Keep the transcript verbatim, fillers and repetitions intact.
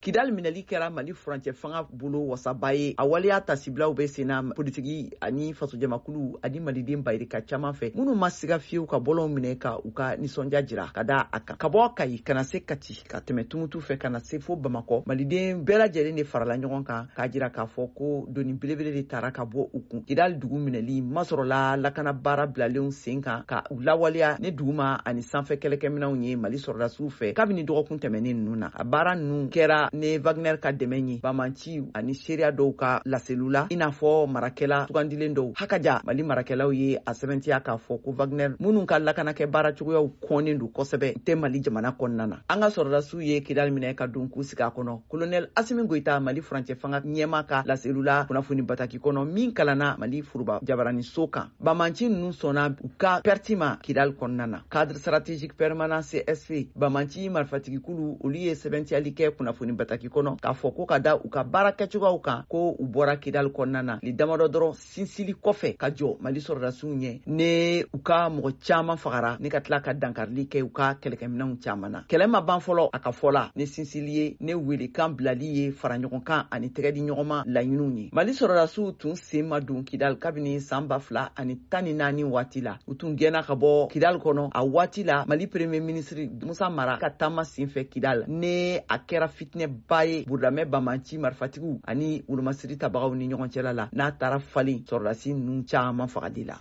Kidal minɛli kɛra Mali furancɛ fanga bolo wasaba ye. A waleya tasibilaw bɛ senna politiki ani fasojamakulu ani maliden bayirika caman fɛ. Minnu ma siga fiyewu ka bɔlɔn minɛ ka u ka nisɔndiya jira ka da a kan. Ka bɔ Kayi kana se Kati ka tɛmɛ Tumutu fɛ kana se fo Bamakɔ. Maliden bɛɛ lajɛlen de farala ɲɔgɔn kan k'a jira k'a fɔ ko doni belebele de taara ka bɔ u kun. Kidal dugu minɛli masɔrɔla lakana baara bilalenw sen kan ka u lawaleya ne duguma ani sanfɛ kɛlɛkɛminɛw ye Mali sɔrɔdasiw fɛ kabini dɔgɔkun tɛmɛnen ninnu na. A baara ninnu kɛra ne Wagner ka dɛmɛ ye Bamanci ani seereya dɔw ka laseliw la i n'a fɔ marakɛla sugandilen dɔw. Hakaja Mali marakɛlaw ye a sɛbɛntiya k'a fɔ ko Wagner minnu ka lakanakɛ baara cogoyaw kɔnnen don kosɛbɛ tɛ Mali jamana kɔnɔna na. An ka sɔrɔdasiw ye Kidal minɛ ka don k'u sigi a kɔnɔ. Colonel Asimi Goita Mali furancɛ fanga ɲɛma ka laseliw la kunnafoni bataki kɔnɔ min kalanna Mali furuba jabarani so kan. Bamanci ninnu sɔnna u ka perti ma Kidal kɔnɔna na. Cadre stratégique permanent C S P Bamanci marifatigikulu olu ye sɛbɛntiyali kɛ kunnafoni bataki kɔnɔ k'a fɔ ko ka da u ka baara kɛcogoyaw kan ko u bɔra Kidal kɔnɔna na. Li damadɔ dɔrɔn sinsili kɔfɛ ka jɔ Mali sɔrɔdasiw ɲɛ ne u ka mɔgɔ caman fagara ne ka tila ka dankarili kɛ u ka kɛlɛkɛminɛw caman na. Kɛlɛ ma ban fɔlɔ a ka fɔla ne sinsili ye ne welekan bilali ye fara ɲɔgɔn kan ani tɛgɛ di ɲɔgɔn ma laɲiniw ye. Mali sɔrɔdasiw tun sen ma don Kidal kabini san ba fila ani tan ni naani waati la. U tun gɛnna ka bɔ Kidal kɔnɔ a waati la Mali premier ministre Musa Mara ka taama senfɛ Kidal ne a kɛra fitinɛba ye Burudamɛ Bamanci marifatigiw ani wolomasiri tabagaw ni ɲɔgɔn cɛla la n'a taara falen sɔrɔdasi ninnu caman fagali la.